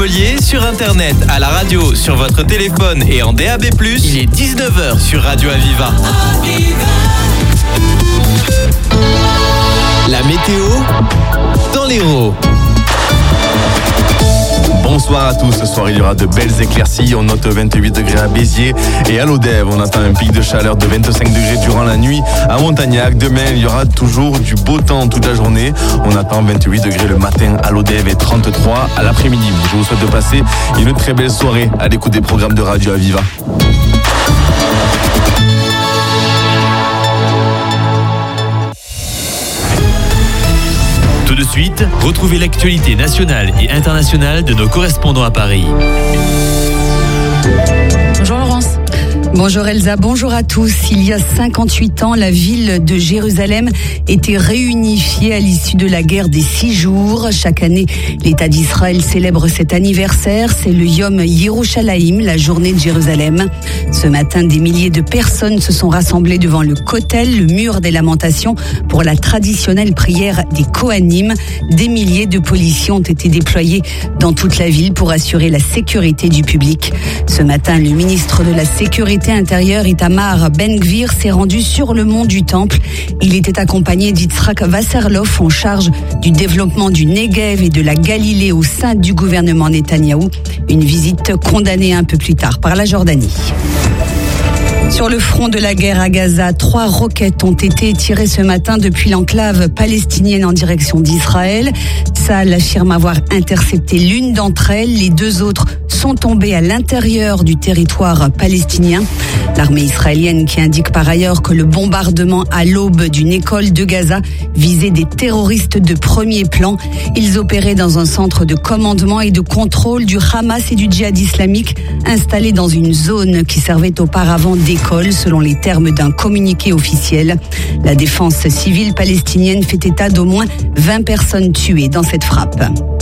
Montpellier, sur internet, à la radio, sur votre téléphone et en DAB+. Il est 19h sur Radio Aviva. La météo dans l'Hérault. Bonsoir à tous, ce soir il y aura de belles éclaircies, on note 28 degrés à Béziers et à Lodève, on attend un pic de chaleur de 25 degrés durant la nuit à Montagnac. Demain il y aura toujours du beau temps toute la journée, on attend 28 degrés le matin à Lodève et 33 à l'après-midi. Je vous souhaite de passer une très belle soirée à l'écoute des programmes de Radio Aviva. Tout de suite, retrouvez l'actualité nationale et internationale de nos correspondants à Paris. Bonjour Laurence. Bonjour Elsa, bonjour à tous. Il y a 58 ans, la ville de Jérusalem était réunifiée à l'issue de la guerre des 6 jours. Chaque année, l'État d'Israël célèbre cet anniversaire. C'est le Yom Yerushalayim, la journée de Jérusalem. Ce matin, des milliers de personnes se sont rassemblées devant le Kotel, le mur des lamentations, pour la traditionnelle prière des Kohanim. Des milliers de policiers ont été déployés dans toute la ville pour assurer la sécurité du public. Ce matin, le ministre de la Sécurité intérieure Itamar Ben-Gvir s'est rendu sur le mont du Temple. Il était accompagné d'Yitzhak Wasserloff en charge du développement du Negev et de la Galilée au sein du gouvernement Netanyahou. Une visite condamnée un peu plus tard par la Jordanie. Sur le front de la guerre à Gaza, 3 roquettes ont été tirées ce matin depuis l'enclave palestinienne en direction d'Israël. Tsahal affirme avoir intercepté l'une d'entre elles. Les 2 autres sont tombées à l'intérieur du territoire palestinien. L'armée israélienne qui indique par ailleurs que le bombardement à l'aube d'une école de Gaza visait des terroristes de premier plan. Ils opéraient dans un centre de commandement et de contrôle du Hamas et du djihad islamique installé dans une zone qui servait auparavant d'école selon les termes d'un communiqué officiel. La défense civile palestinienne fait état d'au moins 20 personnes tuées dans cette frappe.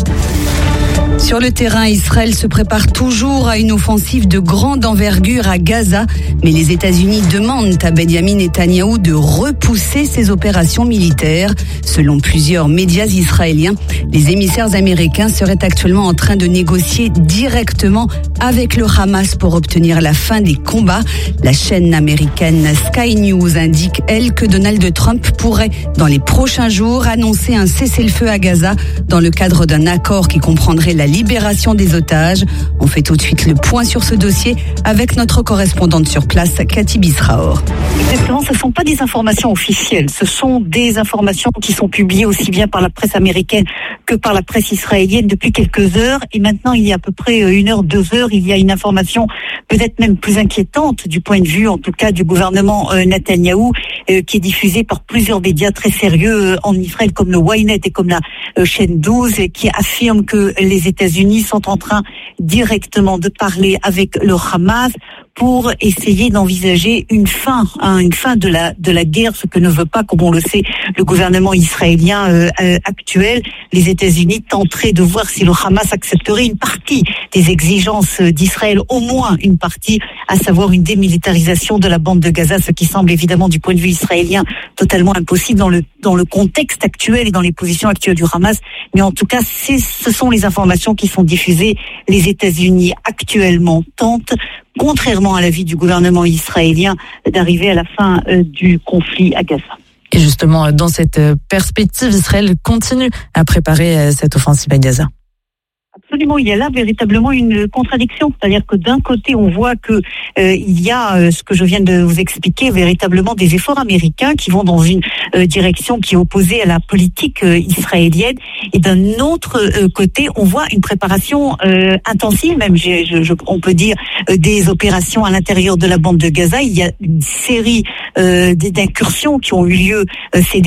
Sur le terrain, Israël se prépare toujours à une offensive de grande envergure à Gaza, mais les États-Unis demandent à Benjamin Netanyahou de repousser ses opérations militaires. Selon plusieurs médias israéliens, les émissaires américains seraient actuellement en train de négocier directement avec le Hamas pour obtenir la fin des combats. La chaîne américaine Sky News indique, elle, que Donald Trump pourrait, dans les prochains jours, annoncer un cessez-le-feu à Gaza dans le cadre d'un accord qui comprendrait la libération des otages. On fait tout de suite le point sur ce dossier avec notre correspondante sur place, Cathy Bisraor. Exactement, ce ne sont pas des informations officielles, ce sont des informations qui sont publiées aussi bien par la presse américaine que par la presse israélienne depuis quelques heures. Et maintenant, il y a à peu près 1 heure, 2 heures, il y a une information peut-être même plus inquiétante du point de vue, en tout cas, du gouvernement Netanyahou, qui est diffusée par plusieurs médias très sérieux en Israël, comme le Ynet et comme la chaîne 12, qui affirme que les États-Unis sont en train directement de parler avec le Hamas pour essayer d'envisager une fin de la guerre, ce que ne veut pas, comme on le sait, le gouvernement israélien actuel. Les États-Unis tenteraient de voir si le Hamas accepterait une partie des exigences d'Israël, au moins une partie, à savoir une démilitarisation de la bande de Gaza, ce qui semble évidemment du point de vue israélien totalement impossible dans le contexte actuel et dans les positions actuelles du Hamas. Mais en tout cas, ce sont les informations qui sont diffusées. Les États-Unis actuellement tentent, contrairement à l'avis du gouvernement israélien, d'arriver à la fin du conflit à Gaza. Et justement, dans cette perspective, Israël continue à préparer cette offensive à Gaza. Absolument, il y a là véritablement une contradiction. C'est-à-dire que d'un côté, on voit que il y a ce que je viens de vous expliquer, véritablement des efforts américains qui vont dans une direction qui est opposée à la politique israélienne. Et d'un autre côté, on voit une préparation intensive, même on peut dire des opérations à l'intérieur de la bande de Gaza. Il y a une série d'incursions qui ont eu lieu ces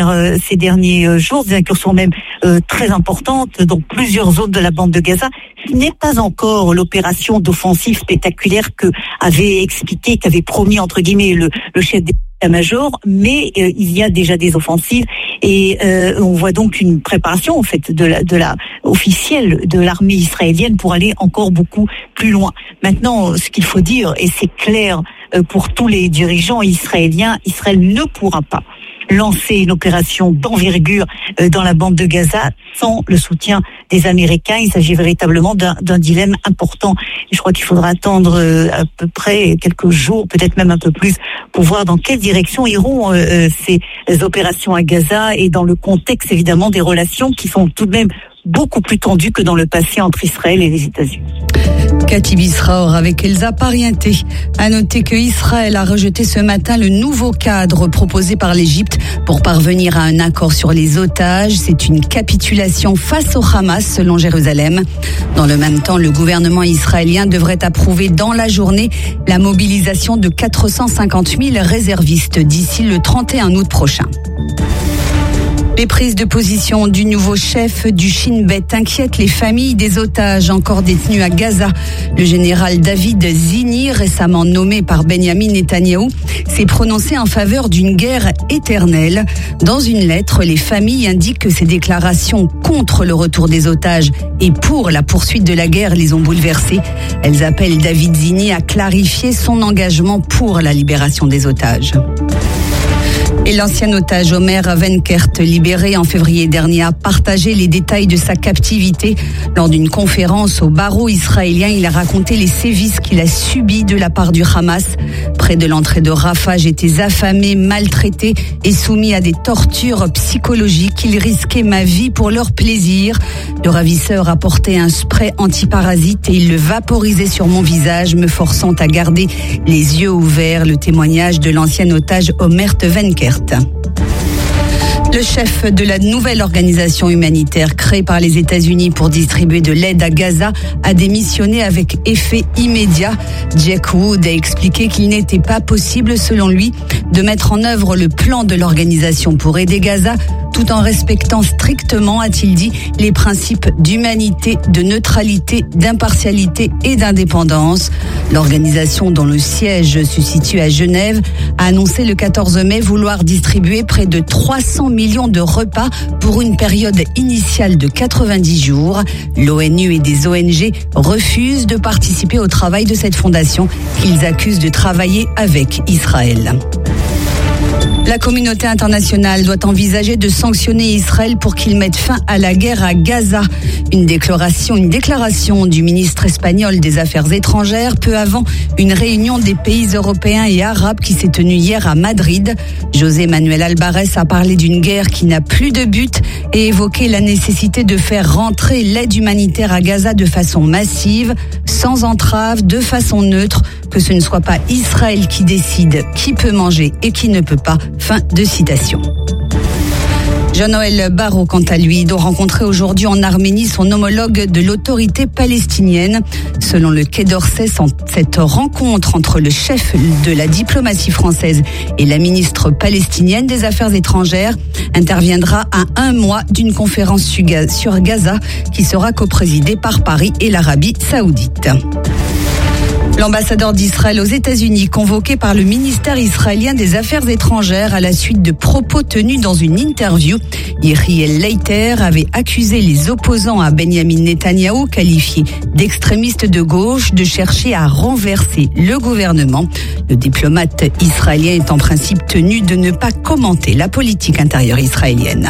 derniers jours, des incursions même très importantes dans plusieurs zones de la bande de Gaza. Ce n'est pas encore l'opération d'offensive spectaculaire qu'avait promis entre guillemets le chef d'état-major, mais il y a déjà des offensives et on voit donc une préparation en fait de la officielle de l'armée israélienne pour aller encore beaucoup plus loin. Maintenant, ce qu'il faut dire, et c'est clair pour tous les dirigeants israéliens, Israël ne pourra pas lancer une opération d'envergure dans la bande de Gaza sans le soutien des Américains. Il s'agit véritablement d'un dilemme important. Et je crois qu'il faudra attendre à peu près quelques jours, peut-être même un peu plus, pour voir dans quelle direction iront ces opérations à Gaza et dans le contexte évidemment des relations qui sont tout de même beaucoup plus tendues que dans le passé entre Israël et les États-Unis. Cathy Bisraor avec Elsa Parienté. À noter que Israël a rejeté ce matin le nouveau cadre proposé par l'Égypte pour parvenir à un accord sur les otages. C'est une capitulation face au Hamas selon Jérusalem. Dans le même temps, le gouvernement israélien devrait approuver dans la journée la mobilisation de 450 000 réservistes d'ici le 31 août prochain. Les prises de position du nouveau chef du Shin Bet inquiètent les familles des otages encore détenus à Gaza. Le général David Zini, récemment nommé par Benyamin Netanyahou, s'est prononcé en faveur d'une guerre éternelle. Dans une lettre, les familles indiquent que ces déclarations contre le retour des otages et pour la poursuite de la guerre les ont bouleversés. Elles appellent David Zini à clarifier son engagement pour la libération des otages. Et l'ancien otage Omer Wenkert, libéré en février dernier, a partagé les détails de sa captivité. Lors d'une conférence au barreau israélien, il a raconté les sévices qu'il a subis de la part du Hamas. Près de l'entrée de Rafah, j'étais affamé, maltraité et soumis à des tortures psychologiques. Il risquait ma vie pour leur plaisir. Le ravisseur apportait un spray antiparasite et il le vaporisait sur mon visage, me forçant à garder les yeux ouverts. Le témoignage de l'ancien otage Omer Wenkert. Le chef de la nouvelle organisation humanitaire créée par les États-Unis pour distribuer de l'aide à Gaza a démissionné avec effet immédiat. Jack Wood a expliqué qu'il n'était pas possible, selon lui, de mettre en œuvre le plan de l'organisation pour aider Gaza tout en respectant strictement, a-t-il dit, les principes d'humanité, de neutralité, d'impartialité et d'indépendance. L'organisation, dont le siège se situe à Genève, a annoncé le 14 mai vouloir distribuer près de 300 millions de repas pour une période initiale de 90 jours. L'ONU et des ONG refusent de participer au travail de cette fondation qu'ils accusent de travailler avec Israël. La communauté internationale doit envisager de sanctionner Israël pour qu'il mette fin à la guerre à Gaza. Une déclaration du ministre espagnol des Affaires étrangères peu avant une réunion des pays européens et arabes qui s'est tenue hier à Madrid. José Manuel Alvarez a parlé d'une guerre qui n'a plus de but et évoqué la nécessité de faire rentrer l'aide humanitaire à Gaza de façon massive, sans entrave, de façon neutre, que ce ne soit pas Israël qui décide qui peut manger et qui ne peut pas. Fin de citation. Jean-Noël Barrot, quant à lui, doit rencontrer aujourd'hui en Arménie son homologue de l'autorité palestinienne. Selon le Quai d'Orsay, cette rencontre entre le chef de la diplomatie française et la ministre palestinienne des Affaires étrangères interviendra à un mois d'une conférence sur Gaza qui sera coprésidée par Paris et l'Arabie saoudite. L'ambassadeur d'Israël aux États-Unis, convoqué par le ministère israélien des Affaires étrangères à la suite de propos tenus dans une interview, Yehiel Leiter avait accusé les opposants à Benyamin Netanyahou, qualifiés d'extrémistes de gauche, de chercher à renverser le gouvernement. Le diplomate israélien est en principe tenu de ne pas commenter la politique intérieure israélienne.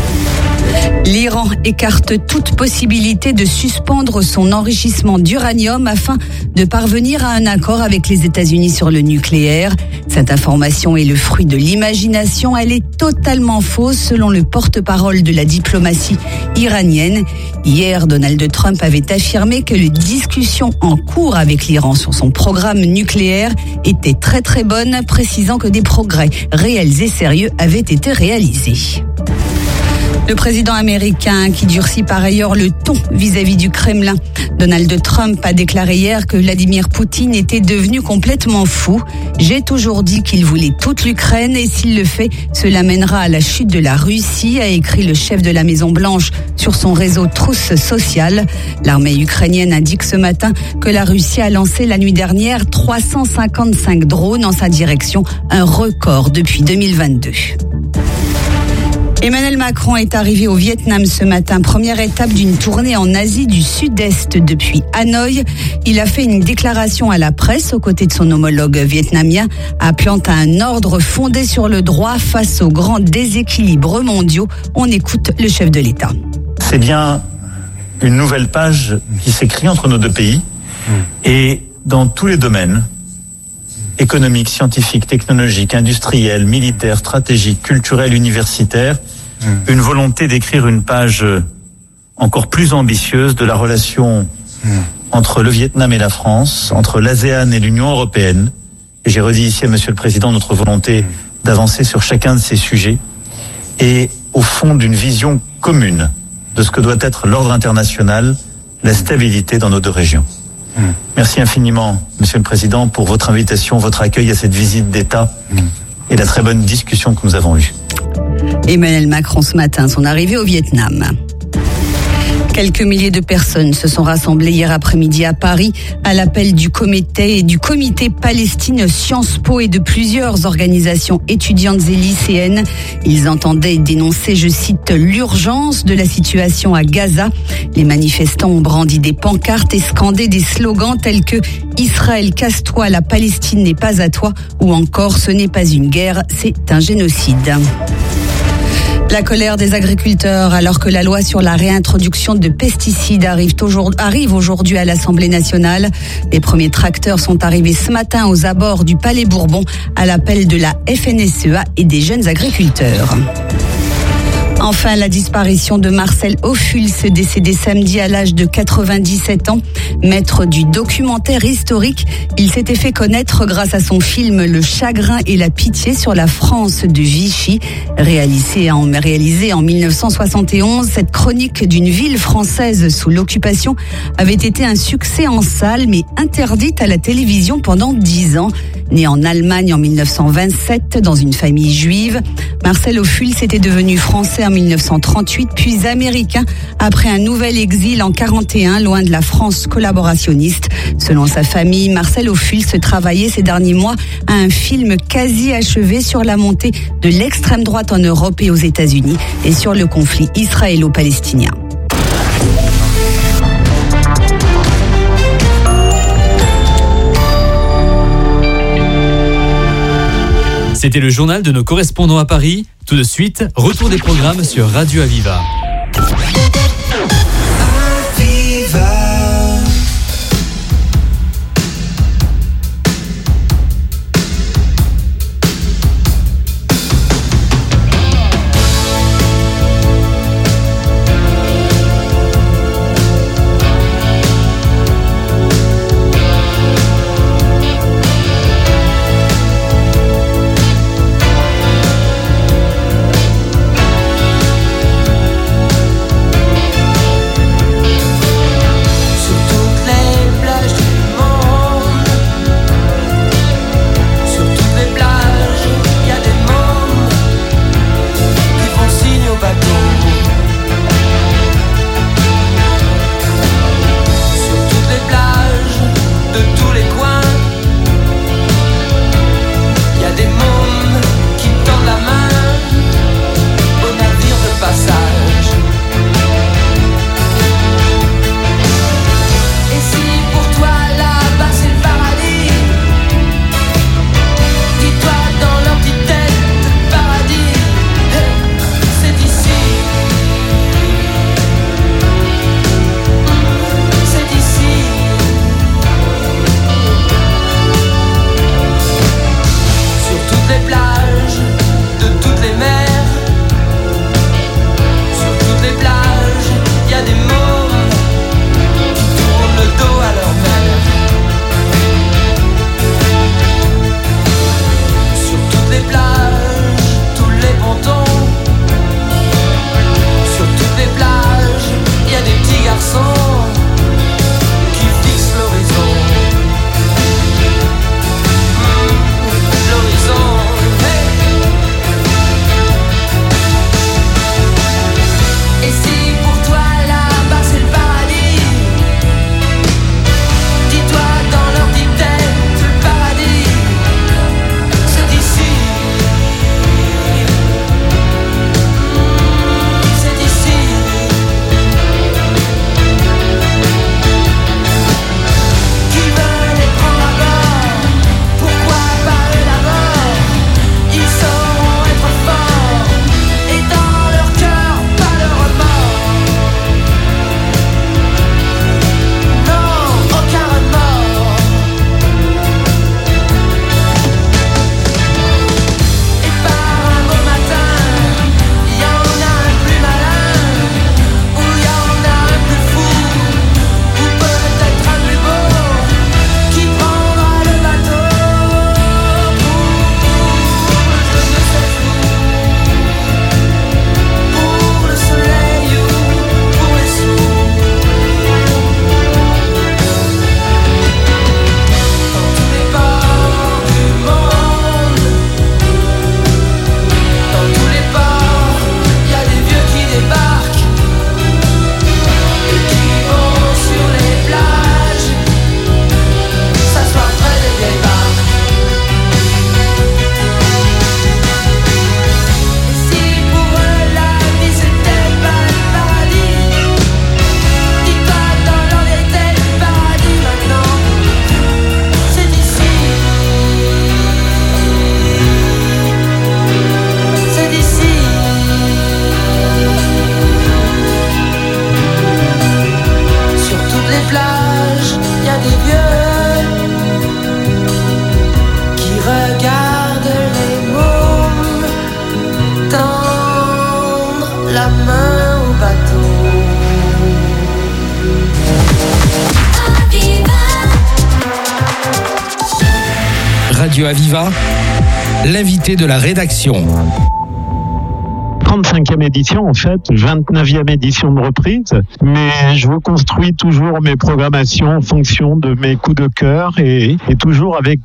L'Iran écarte toute possibilité de suspendre son enrichissement d'uranium afin de parvenir à un accord avec les États-Unis sur le nucléaire. Cette information est le fruit de l'imagination. Elle est totalement fausse selon le porte-parole de la diplomatie iranienne. Hier, Donald Trump avait affirmé que les discussions en cours avec l'Iran sur son programme nucléaire étaient très très bonnes, précisant que des progrès réels et sérieux avaient été réalisés. Le président américain qui durcit par ailleurs le ton vis-à-vis du Kremlin. Donald Trump a déclaré hier que Vladimir Poutine était devenu complètement fou. J'ai toujours dit qu'il voulait toute l'Ukraine et s'il le fait, cela mènera à la chute de la Russie, a écrit le chef de la Maison-Blanche sur son réseau Trousse Sociale. L'armée ukrainienne indique ce matin que la Russie a lancé la nuit dernière 355 drones en sa direction, un record depuis 2022. Emmanuel Macron est arrivé au Vietnam ce matin, première étape d'une tournée en Asie du Sud-Est depuis Hanoï. Il a fait une déclaration à la presse aux côtés de son homologue vietnamien, appelant à un ordre fondé sur le droit face aux grands déséquilibres mondiaux. On écoute le chef de l'État. C'est bien une nouvelle page qui s'écrit entre nos deux pays et dans tous les domaines, économique, scientifique, technologique, industriel, militaire, stratégique, culturel, universitaire, une volonté d'écrire une page encore plus ambitieuse de la relation entre le Vietnam et la France, entre l'ASEAN et l'Union européenne. Et j'ai redit ici à Monsieur le Président notre volonté d'avancer sur chacun de ces sujets et au fond d'une vision commune de ce que doit être l'ordre international, la stabilité dans nos deux régions. Merci infiniment, Monsieur le Président, pour votre invitation, votre accueil à cette visite d'État et la très bonne discussion que nous avons eue. Emmanuel Macron ce matin, son arrivée au Vietnam. Quelques milliers de personnes se sont rassemblées hier après-midi à Paris à l'appel du comité Palestine Sciences Po et de plusieurs organisations étudiantes et lycéennes. Ils entendaient dénoncer, je cite, l'urgence de la situation à Gaza. Les manifestants ont brandi des pancartes et scandé des slogans tels que « Israël, casse-toi, la Palestine n'est pas à toi » ou encore « Ce n'est pas une guerre, c'est un génocide ». La colère des agriculteurs alors que la loi sur la réintroduction de pesticides arrive aujourd'hui à l'Assemblée nationale. Les premiers tracteurs sont arrivés ce matin aux abords du Palais Bourbon à l'appel de la FNSEA et des jeunes agriculteurs. Enfin, la disparition de Marcel Ophuls, décédé samedi à l'âge de 97 ans. Maître du documentaire historique, il s'était fait connaître grâce à son film Le chagrin et la pitié sur la France de Vichy. Réalisé en 1971, cette chronique d'une ville française sous l'occupation avait été un succès en salle, mais interdite à la télévision pendant 10 ans. Né en Allemagne en 1927 dans une famille juive, Marcel Ophuls était devenu français en 1938 puis américain après un nouvel exil en 1941 loin de la France collaborationniste. Selon sa famille, Marcel Ophuls travaillait ces derniers mois à un film quasi achevé sur la montée de l'extrême droite en Europe et aux États-Unis et sur le conflit israélo-palestinien. C'était le journal de nos correspondants à Paris. Tout de suite, retour des programmes sur Radio Aviva. la main au bateau. Radio Aviva, l'invité de la rédaction. 35e édition, en fait, 29e édition de reprise, mais je construis toujours mes programmations en fonction de mes coups de cœur et toujours avec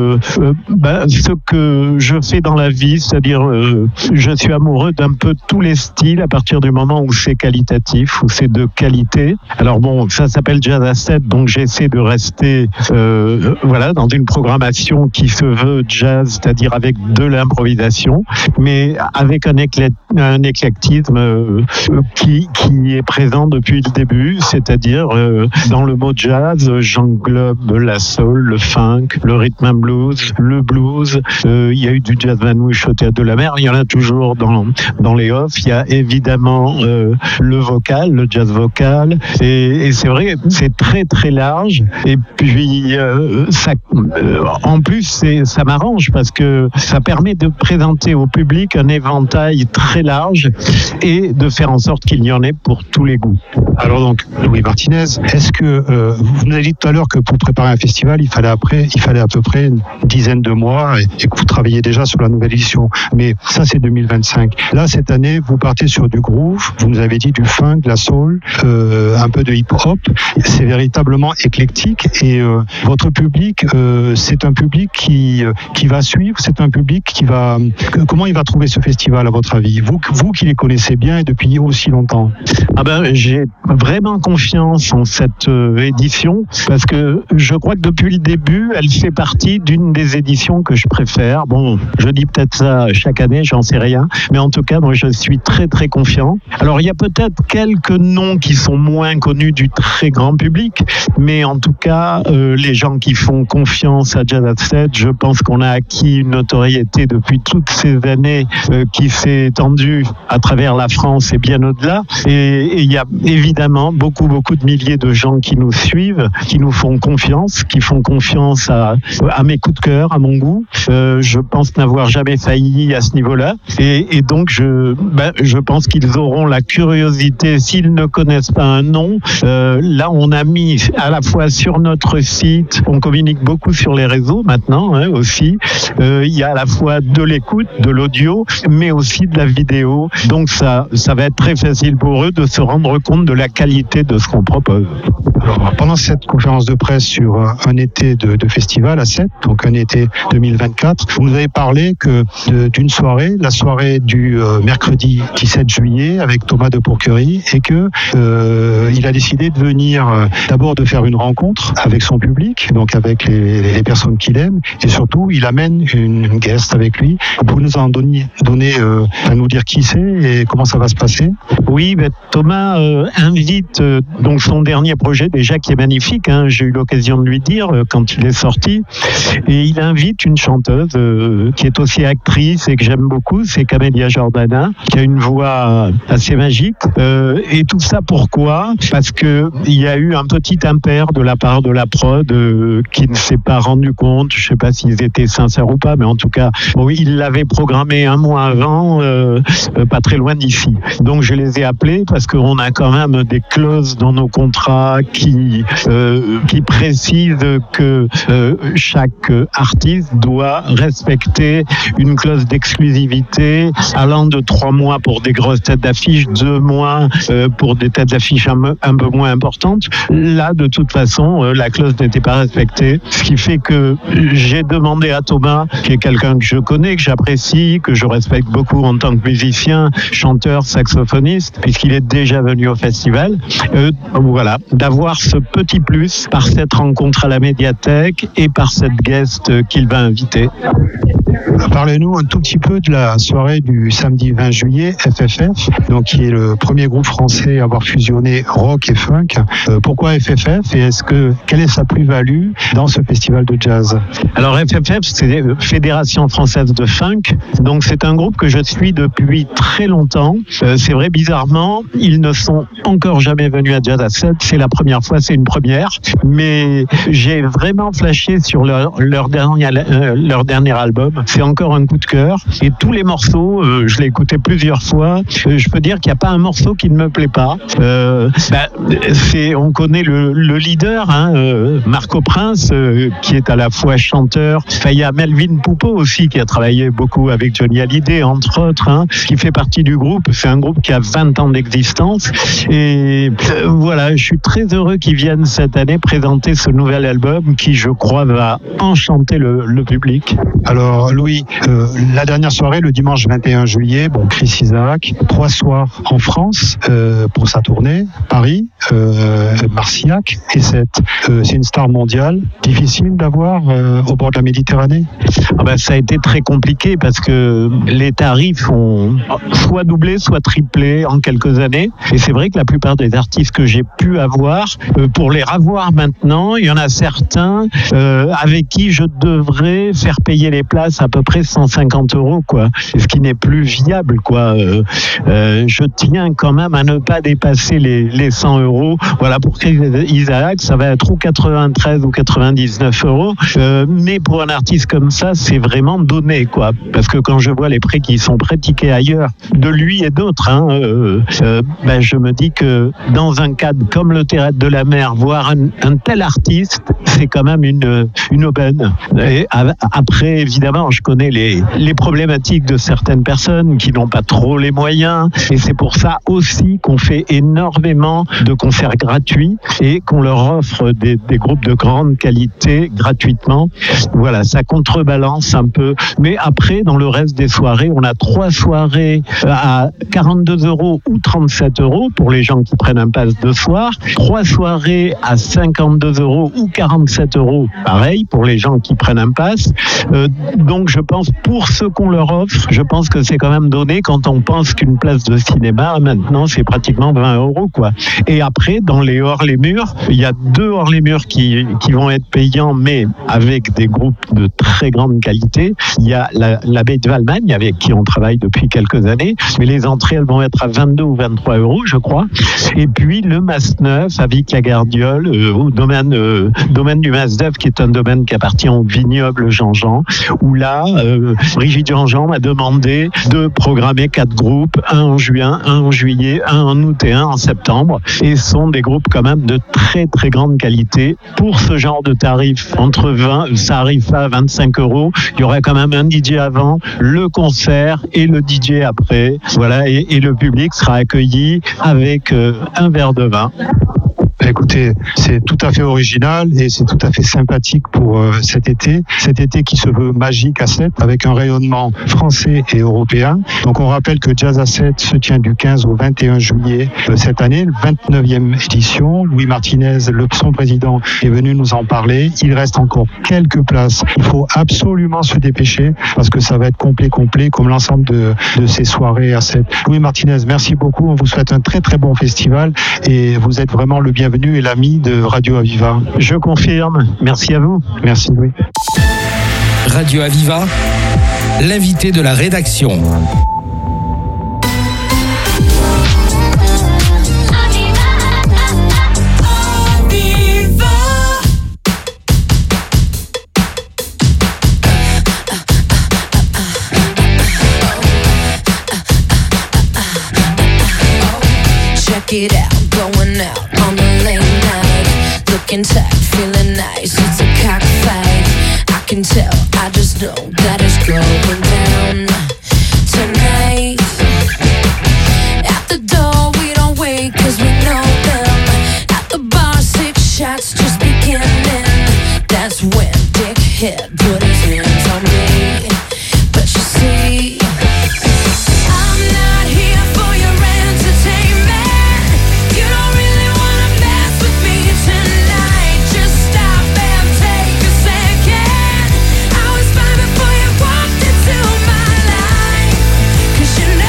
ce que je fais dans la vie, c'est-à-dire je suis amoureux d'un peu tous les styles à partir du moment où c'est qualitatif, où c'est de qualité. Alors bon, ça s'appelle Jazz à 7, donc j'essaie de rester dans une programmation qui se veut jazz, c'est-à-dire avec de l'improvisation, mais avec un éclectisme qui est présent depuis le début, c'est-à-dire dans le mot jazz, j'englobe la soul, le funk, le rhythm and blues, le blues. Il y a eu du jazz manouche au Théâtre de la Mer, il y en a toujours dans les off. Il y a évidemment le vocal, le jazz vocal, et c'est vrai, c'est très très large. Et puis en plus, ça m'arrange parce que ça permet de présenter au public un éventail très large et de faire en sorte qu'il y en ait pour tous les goûts. Alors donc, Louis Martinez, est-ce que vous nous avez dit tout à l'heure que pour préparer un festival, il fallait à peu près une dizaine de mois et que vous travaillez déjà sur la nouvelle édition. Mais ça, c'est 2025. Là, cette année, vous partez sur du groove, vous nous avez dit du funk, de la soul, un peu de hip-hop. C'est véritablement éclectique et votre public, c'est un public qui va suivre, c'est un public qui va... Comment il va trouver ce festival, à votre avis ? Vous qui les connaissez bien et depuis aussi longtemps. J'ai vraiment confiance en cette édition parce que je crois que depuis le début, elle fait partie d'une des éditions que je préfère. Bon, je dis peut-être ça chaque année, j'en sais rien, mais en tout cas, moi, je suis très très confiant. Alors, il y a peut-être quelques noms qui sont moins connus du très grand public, mais en tout cas, les gens qui font confiance à Jazz at 7, je pense qu'on a acquis une notoriété depuis toutes ces années qui s'est étendue à travers la France et bien au-delà. Et il y a évidemment beaucoup de milliers de gens qui nous suivent, qui nous font confiance, qui font confiance à mes coups de cœur, à mon goût. Je pense n'avoir jamais failli à ce niveau-là. Et donc, je pense qu'ils auront la curiosité, s'ils ne connaissent pas un nom. Là, on a mis à la fois sur notre site, on communique beaucoup sur les réseaux maintenant aussi. Il y a à la fois de l'écoute, de l'audio, mais aussi de la vidéo. Donc, ça va être très facile pour eux de se rendre compte de la qualité de ce qu'on propose. Alors, pendant cette conférence de presse sur un été de festival à 7, donc un été 2024, vous nous avez parlé d'une soirée, la soirée du mercredi 17 juillet avec Thomas de Pourquerie, et que il a décidé de venir d'abord de faire une rencontre avec son public, donc avec les personnes qu'il aime, et surtout il amène une guest avec lui. Vous pouvez nous en donner à nous dire qui c'est et comment ça va se passer? Oui, Thomas invite donc son dernier projet déjà qui est magnifique, j'ai eu l'occasion de lui dire quand il est sorti, et il invite une chanteuse qui est aussi actrice et que j'aime beaucoup, c'est Camélia Jordana, qui a une voix assez magique, et tout ça pourquoi? Parce que il y a eu un petit impair de la part de la prod qui ne s'est pas rendu compte, je sais pas s'ils étaient sincères ou pas, mais en tout cas il l'avait programmé un mois avant, pas très loin d'ici. Donc je les ai appelés parce qu'on a quand même des clauses dans nos contrats qui précisent que chaque artiste doit respecter une clause d'exclusivité allant de 3 mois pour des grosses têtes d'affiche, 2 mois pour des têtes d'affiche un peu moins importantes. Là, de toute façon, la clause n'était pas respectée, ce qui fait que j'ai demandé à Thomas, qui est quelqu'un que je connais, que j'apprécie, que je respecte beaucoup en tant que musicien, chanteur, saxophoniste, puisqu'il est déjà venu au festival, d'avoir ce petit plus par cette rencontre à la médiathèque et par cette guest qu'il va inviter. Parlez-nous un tout petit peu de la soirée du samedi 20 juillet, FFF, donc qui est le premier groupe français à avoir fusionné rock et funk. Pourquoi FFF et quelle est sa plus-value dans ce festival de jazz? Alors FFF, c'est Fédération Française de Funk, donc c'est un groupe que je suis depuis depuis très longtemps. C'est vrai, bizarrement, ils ne sont encore jamais venus à Jazz à 7. C'est la première fois, c'est une première. Mais j'ai vraiment flashé sur leur dernier album. C'est encore un coup de cœur. Et tous les morceaux, je l'ai écouté plusieurs fois. Je peux dire qu'il n'y a pas un morceau qui ne me plaît pas. On connaît le leader, Marco Prince, qui est à la fois chanteur. Enfin, il y a Melvin Poupeau aussi qui a travaillé beaucoup avec Johnny Hallyday, entre autres, qui fait partie du groupe. C'est un groupe qui a 20 ans d'existence. Et voilà, je suis très heureux qu'ils viennent cette année présenter ce nouvel album qui, je crois, va enchanter le public. Alors, Louis, la dernière soirée, le dimanche 21 juillet, Chris Isaak, 3 soirs en France pour sa tournée, Paris, Marcillac et 7. C'est une star mondiale, difficile d'avoir au bord de la Méditerranée. Ça a été très compliqué parce que les tarifs ont soit doublé, soit triplé en quelques années. Et c'est vrai que la plupart des artistes que j'ai pu avoir, pour les revoir maintenant, il y en a certains avec qui je devrais faire payer les places à peu près 150 €, quoi. Ce qui n'est plus viable, quoi. Je tiens quand même à ne pas dépasser les 100 €. Voilà, pour Chris Isaak, ça va être ou 93 ou 99 €. Mais pour un artiste comme ça, c'est vraiment donné, quoi. Parce que quand je vois les prix qui sont pratiqués ailleurs, de lui et d'autres, je me dis que dans un cadre comme le Théâtre de la Mer, voir un tel artiste, c'est quand même une aubaine. Et après, évidemment, je connais les problématiques de certaines personnes qui n'ont pas trop les moyens. Et c'est pour ça aussi qu'on fait énormément de concerts gratuits et qu'on leur offre des groupes de grande qualité gratuitement. Voilà, ça contrebalance un peu. Mais après, dans le reste des soirées, on a 3 soirées à 42 € ou 37 € pour les gens qui prennent un pass de soir. 3 soirées à 52 € ou 47 €, pareil, pour les gens qui prennent un pass. Donc, je pense, pour ce qu'on leur offre, je pense que c'est quand même donné quand on pense qu'une place de cinéma, maintenant, c'est pratiquement 20 €, quoi. Et après, dans les hors-les-murs, il y a 2 hors-les-murs qui vont être payants, mais avec des groupes de très grande qualité. Il y a l'Abbaye de Valmagne, avec qui on travaille depuis quelques années, mais les entrées, elles vont être à 22 ou 23 €, je crois. Et puis, le Mas-Neuf, avec la Gardiole, au domaine du Mas-Neuf, qui est un domaine qui appartient au vignoble Jean-Jean, où là, Brigitte Jean-Jean m'a demandé de programmer 4 groupes, un en juin, un en juillet, un en août et un en septembre. Et ce sont des groupes quand même de très très grande qualité. Pour ce genre de tarif, entre 20, ça arrive pas à 25 €, il y aurait quand même un DJ avant, le concert et le DJ après. Voilà, et le public sera accueilli avec un verre de vin. Écoutez, c'est tout à fait original et c'est tout à fait sympathique pour cet été qui se veut magique à 7 avec un rayonnement français et européen. Donc on rappelle que Jazz à 7 se tient du 15 au 21 juillet cette année, le 29e édition. Louis Martinez, son président, est venu nous en parler. Il reste encore quelques places. Il faut absolument se dépêcher parce que ça va être complet comme l'ensemble de ces soirées à 7. Louis Martinez, merci beaucoup. On vous souhaite un très très bon festival et vous êtes vraiment le bienvenu et l'ami de Radio Aviva. Je confirme. Merci à vous. Merci Louis. Radio Aviva, l'invité de la rédaction. Check it out, going out on the late night, looking tight, feeling nice, it's a cockfight, I can tell, I just know that it's going down tonight. At the door we don't wait cause we know them, at the bar 6 shots just beginning, that's when Dickhead put his hands on me, but you see I'm not here for your entertainment. You don't really wanna mess with me tonight. Just stop and take a second. I was fine before you walked into my life. 'Cause you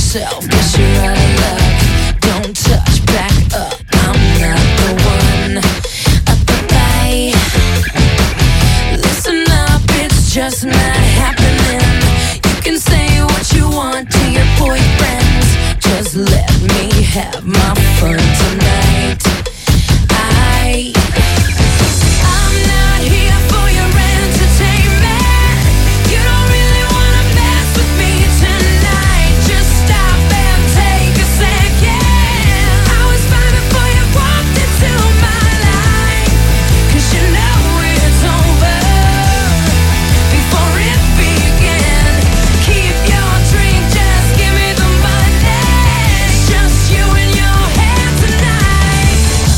yourself, guess you're out of luck. Don't touch, back up, I'm not the one. Bye. Listen up, it's just not happening. You can say what you want to your boyfriends. Just let me have my fun tonight. I'm not here for your entertainment. You don't really wanna mess with me tonight. Just stop and take a second. I was fine before you walked into my life. 'Cause you know it's over before it began. Keep your drink, just give me the money. It's just you and your head tonight.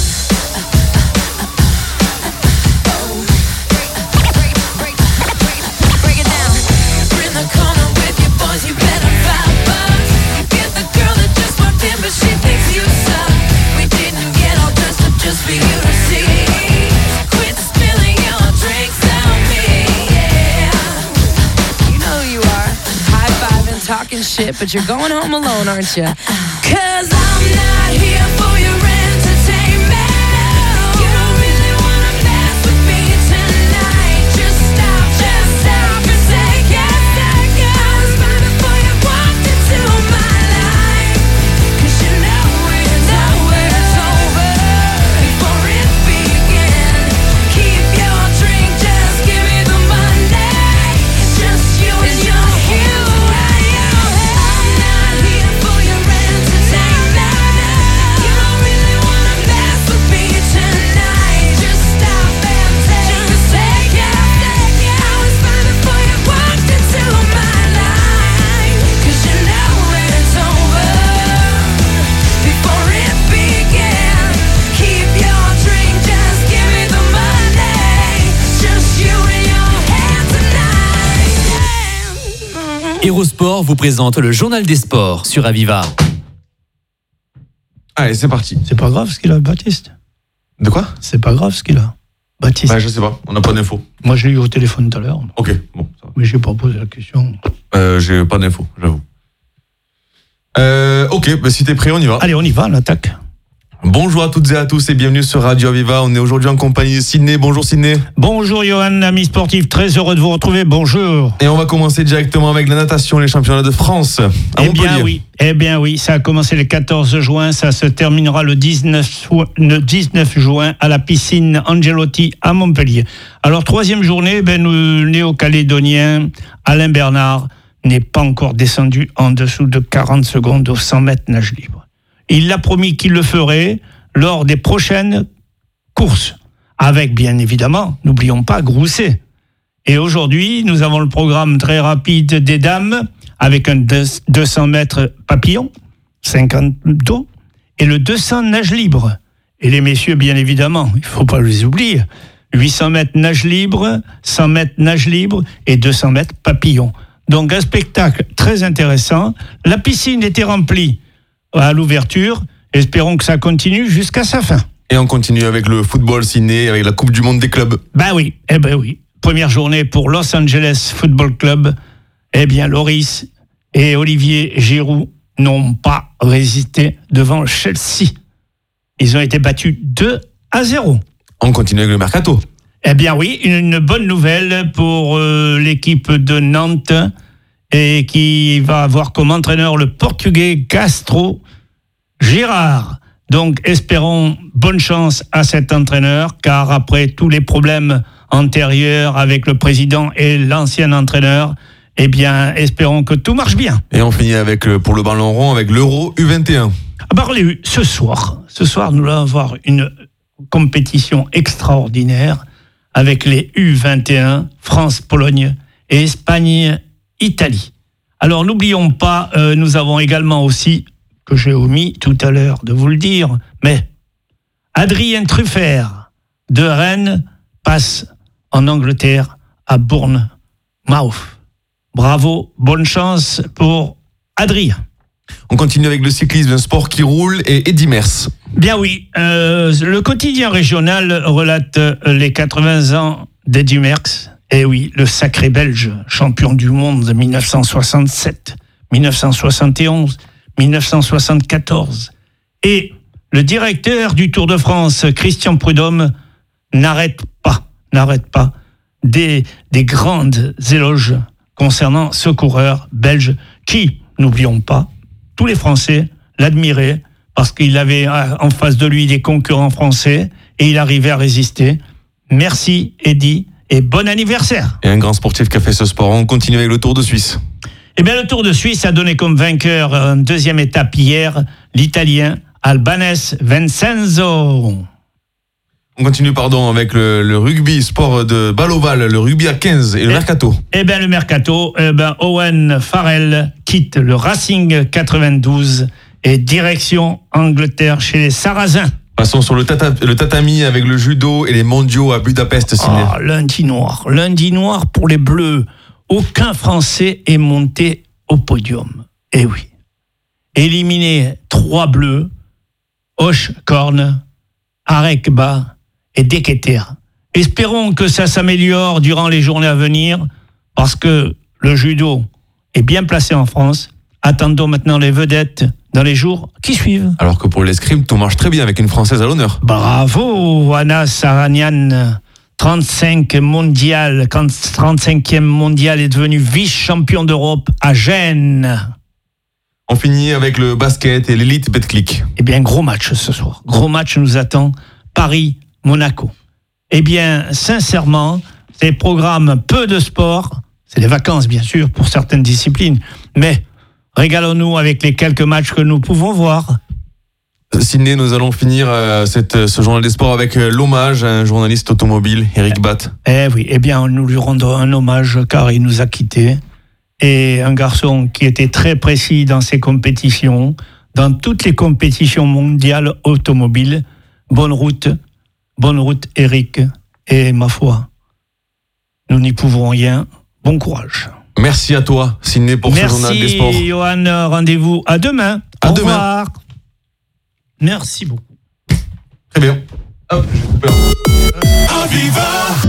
Break it down. We're in the corner with your boys, you better vibe up. You get the girl that just walked in, but she thinks you suck. We didn't get all dressed up just for you to see. Quit spilling your drinks on me, yeah. You know who you are, high-fiving, talking shit, but you're going home alone, aren't you? 'Cause I'm not here for your entertainment. You don't really wanna mess with me tonight. Just stop and take a second. I was fine before you walked into my life. 'Cause you know it's over before it began. Keep your drink, just give me the money. It's just you and your hue. I'm not here for your entertainment. You don't really wanna mess with me tonight. Just stop and take a second. I was fine before you walked into my life. 'Cause you know it's over before it began. Keep your drink, just give me the money. Just you and your head tonight. Hérosport vous présente le journal des sports sur Aviva. Allez, c'est parti. C'est pas grave ce qu'il a, Baptiste. De quoi? C'est pas grave ce qu'il a. Baptiste. Bah, je sais pas, on n'a pas d'infos. Moi, je l'ai eu au téléphone tout à l'heure. Ok, bon, ça va. Mais j'ai pas posé la question. J'ai pas d'infos, j'avoue. Ok, bah si t'es prêt, on y va. Allez, on y va, on attaque. Bonjour à toutes et à tous et bienvenue sur Radio Aviva. On est aujourd'hui en compagnie de Sidney. Bonjour Sidney. Bonjour Johan, amis sportifs, très heureux de vous retrouver. Bonjour. Et on va commencer directement avec la natation, les championnats de France à Montpellier. Eh bien oui, ça a commencé le 14 juin, ça se terminera le 19 juin à la piscine Angelotti à Montpellier. Alors troisième journée, le néo-calédonien Alain Bernard n'est pas encore descendu en dessous de 40 secondes au 100 mètres nage libre. Il l'a promis qu'il le ferait lors des prochaines courses, avec bien évidemment, n'oublions pas, Grousset. Et aujourd'hui, nous avons le programme très rapide des dames, avec un 200 mètres papillon, 50 dos, et le 200 nage libre. Et les messieurs, bien évidemment, il ne faut pas les oublier, 800 mètres nage libre, 100 mètres nage libre et 200 mètres papillon. Donc un spectacle très intéressant. La piscine était remplie à l'ouverture. Espérons que ça continue jusqu'à sa fin. Et on continue avec le football Sidney, avec la Coupe du Monde des clubs. Ben oui. Première journée pour Los Angeles Football Club. Eh bien, Loris et Olivier Giroud n'ont pas résisté devant Chelsea. Ils ont été battus 2-0. On continue avec le mercato. Eh bien oui, une bonne nouvelle pour l'équipe de Nantes et qui va avoir comme entraîneur le Portugais Castro Girard. Donc espérons bonne chance à cet entraîneur, car après tous les problèmes antérieurs avec le président et l'ancien entraîneur, eh bien espérons que tout marche bien. Et on finit avec, pour le ballon rond, avec l'Euro U21. Ce soir nous allons avoir une compétition extraordinaire avec les U21, France, Pologne et Espagne, Italie. Alors n'oublions pas, nous avons également aussi, que j'ai omis tout à l'heure de vous le dire, mais Adrien Truffert de Rennes passe en Angleterre à Bournemouth. Bravo, bonne chance pour Adrien. On continue avec le cyclisme, un sport qui roule, et Eddy Merckx. Bien oui, le quotidien régional relate les 80 ans d'Eddy Merckx. Et oui, le sacré belge, champion du monde de 1967, 1971, 1974. Et le directeur du Tour de France, Christian Prudhomme, n'arrête pas des grandes éloges concernant ce coureur belge qui, n'oublions pas, tous les Français l'admiraient parce qu'il avait en face de lui des concurrents français et il arrivait à résister. Merci Eddy et bon anniversaire. Et un grand sportif qui a fait ce sport. On continue avec le Tour de Suisse. Eh bien, le Tour de Suisse a donné comme vainqueur en deuxième étape hier l'Italien Albanese Vincenzo. On continue, avec le rugby, sport de balle ovale, le rugby à 15 et le mercato. Eh bien, le mercato, Owen Farrell quitte le Racing 92 et direction Angleterre chez les Sarrasins. Passons sur le tatami avec le judo et les mondiaux à Budapest. Lundi noir pour les Bleus. Aucun Français est monté au podium. Eh oui. Éliminés 3 Bleus, Hochkorn, Arekba et Deketer. Espérons que ça s'améliore durant les journées à venir parce que le judo est bien placé en France. Attendons maintenant les vedettes dans les jours qui suivent. Alors que pour l'escrime, tout marche très bien avec une Française à l'honneur. Bravo, Anna Saranian, 35e mondial est devenue vice-champion d'Europe à Gênes. On finit avec le basket et l'élite Betclic. Eh bien, gros match ce soir. Gros match nous attend. Paris-Monaco. Eh bien, sincèrement, c'est programme peu de sport. C'est les vacances, bien sûr, pour certaines disciplines. Mais régalons-nous avec les quelques matchs que nous pouvons voir. Sydney, nous allons finir ce journal des sports avec l'hommage à un journaliste automobile, Eric Batt. Eh oui, eh bien, nous lui rendons un hommage car il nous a quittés. Et un garçon qui était très précis dans ses compétitions, dans toutes les compétitions mondiales automobiles. Bonne route, Eric. Et ma foi, nous n'y pouvons rien. Bon courage. Merci à toi, Sydney, pour ce journal des sports. Merci, Johan. Rendez-vous à demain. Au revoir. Merci beaucoup. Très bien. Hop, Aviva.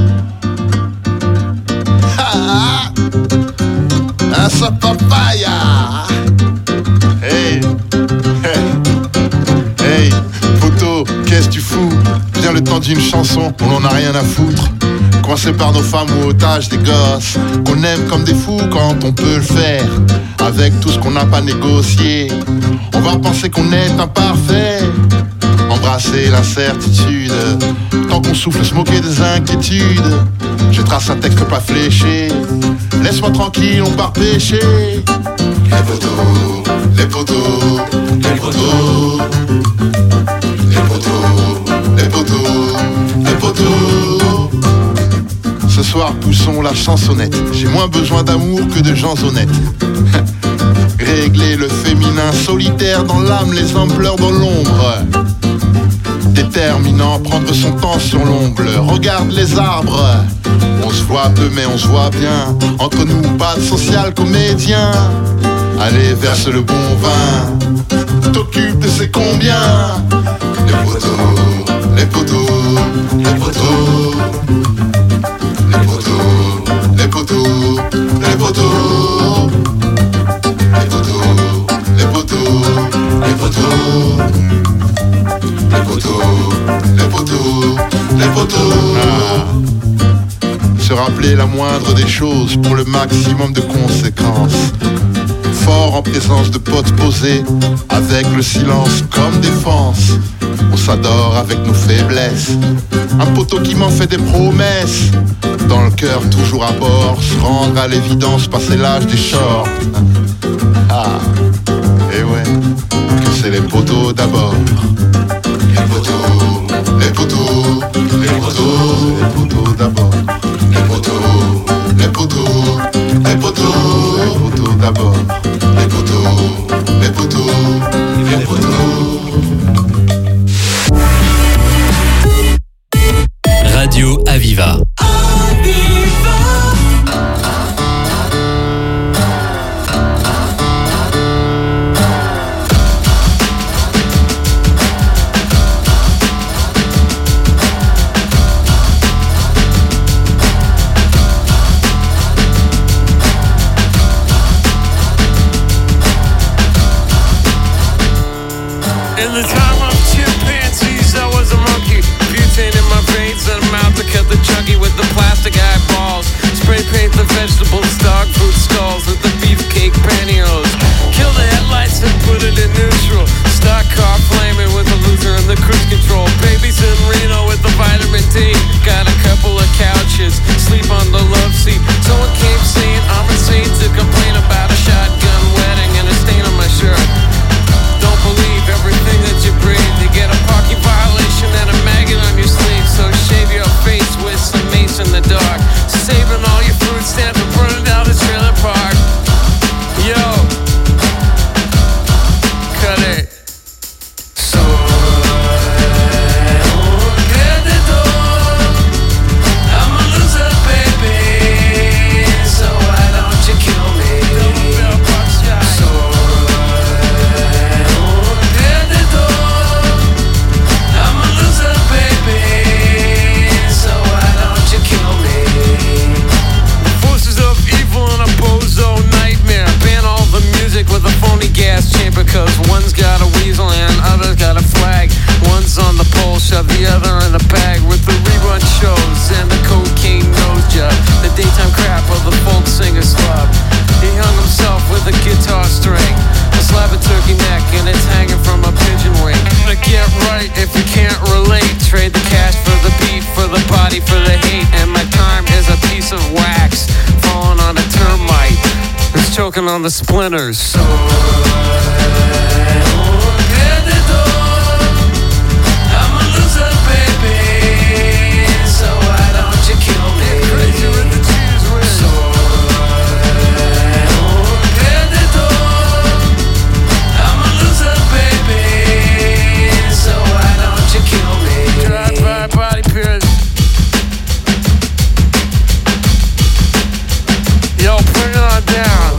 Essa papaya. Hey, poteau, qu'est-ce que tu fous? Viens le temps d'une chanson, on n'en a rien à foutre. Coincé par nos femmes ou otages des gosses qu'on aime comme des fous quand on peut le faire. Avec tout ce qu'on n'a pas négocié, on va penser qu'on est imparfait. Embrasser l'incertitude, tant qu'on souffle, se moquer des inquiétudes. Je trace un texte pas fléché, laisse-moi tranquille, on part pêcher. Les poteaux, les poteaux, les poteaux, les poteaux, les poteaux, les poteaux. Ce soir poussons la chansonnette, j'ai moins besoin d'amour que de gens honnêtes. Régler le féminin solitaire dans l'âme, les hommes pleurent dans l'ombre. Déterminant, prendre son temps sur l'ongle. Regarde les arbres, on se voit peu mais on se voit bien. Entre nous, pas de social comédien. Allez, verse le bon vin, t'occupe de ces combien. Les poteaux, les poteaux, les poteaux, les poteaux, les poteaux, les poteaux, les poteaux, les poteaux, les poteaux, les poteaux, les poteaux, les poteaux. Se rappeler la moindre des choses pour le maximum de conséquences. Fort en présence de potes posés, avec le silence comme défense. On s'adore avec nos faiblesses. Un poteau qui m'en fait des promesses. Dans le cœur toujours à bord, se rendre à l'évidence, passer l'âge des shorts. Ah, et ouais, que c'est les poteaux d'abord. Les poteaux, les poteaux, les poteaux, les poteaux d'abord. Les poteaux, les poteaux, les poteaux, les poteaux d'abord. Les poteaux, les poteaux, les poteaux. Radio Aviva. In the time of chimpanzees, I was a monkey. Butane in my veins and a mouth to cut the chunky with the plastic eyeballs. Spray paint the vegetables, dog food stalls with the beefcake pantyhose. Kill the headlights and put it in neutral. Stock car flaming with the loser and the cruise control. Babies in Reno with the vitamin D. Got a couple of couches, sleep on the love seat. Someone came saying I'm insane to complain about a shotgun wedding and a stain on my shirt. Don't believe everything that you breathe. You get a parking violation and a maggot on your sleeve. So shave your face with some mace in the dark. Saving all your food stamps and burning down the trailer park. Yo, cut it. So I'm a loser, baby. So why don't you kill me? So I'm a loser, baby. So why don't you kill me? The forces of evil and a bozo nightmare. Ban all the music with a phony gas chamber. Cause one's got a weasel and other's got a flag. One's on the pole, shove the other in a bag. With the rerun shows and the cocaine nose job. The daytime crap of the folk singer slub. He hung himself with a guitar string. A slab of turkey neck and it's hanging from a pigeon wing. To get right if you can't relate. Trade the cash for the beat, for the body, for the hate. And my time is a piece of wax falling on a termite. It's choking on the splinters. So I'm a loser, baby. So why don't you kill me? Crazy with the cheese whiz. So I'm a loser, baby. So why don't you kill me? Drive-by body pierce. Yo, bring it on down.